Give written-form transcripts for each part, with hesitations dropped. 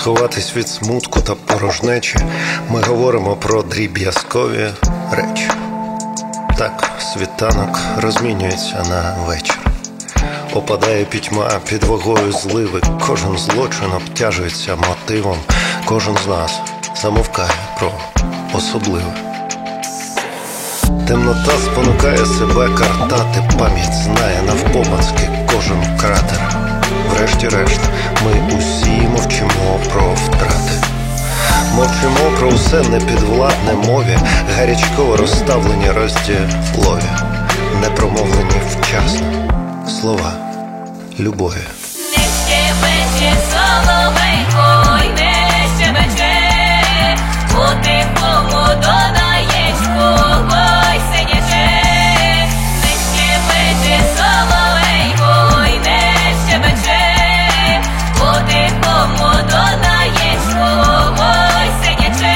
сховатись від смутку та порожнечі, ми говоримо про дріб'язкові речі. Так, світанок розмінюється на вечір. Опадає пітьма під вагою зливи. Кожен злочин обтяжується мотивом. Кожен з нас замовкає про особливе. Темнота спонукає себе картати. Пам'ять знає навпомацки кожен кратер. Врешті-решт, ми усі мовчимо про втрати. Мовчимо про усе непідвладне мові, гарячково розставлені розділові, непромовлені вчасно слова любові. Не щебече соловейко, й не щебече, у тихому донаєчку, ой сидячи. Не щебече соловейко, й не щебече, у тихому донаєчку, ой сидячи.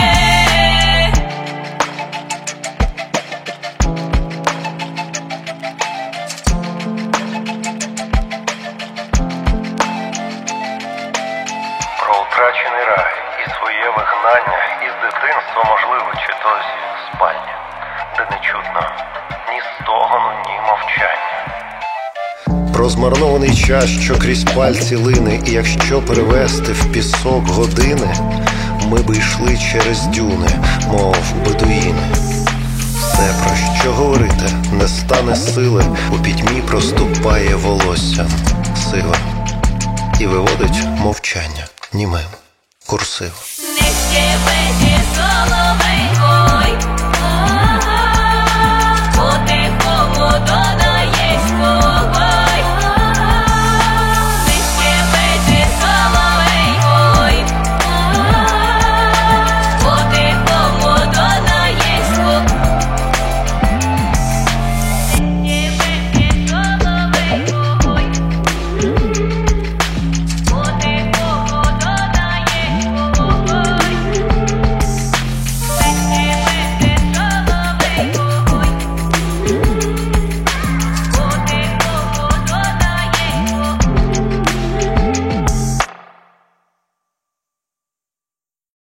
Про втрачений рай і своє вигнання із дитинства, можливо, чи то з спальні, де не чутно ні стогону, ні мовчання. Про змарнований час, що крізь пальці лине, і якщо перевести в пісок години, ми б йшли через дюни, мов бедуїни. Все, про що говорити, не стане сили, у пітьмі проступає волоссям сила і виводить мовчання німим курсив. Не щебече соловейко,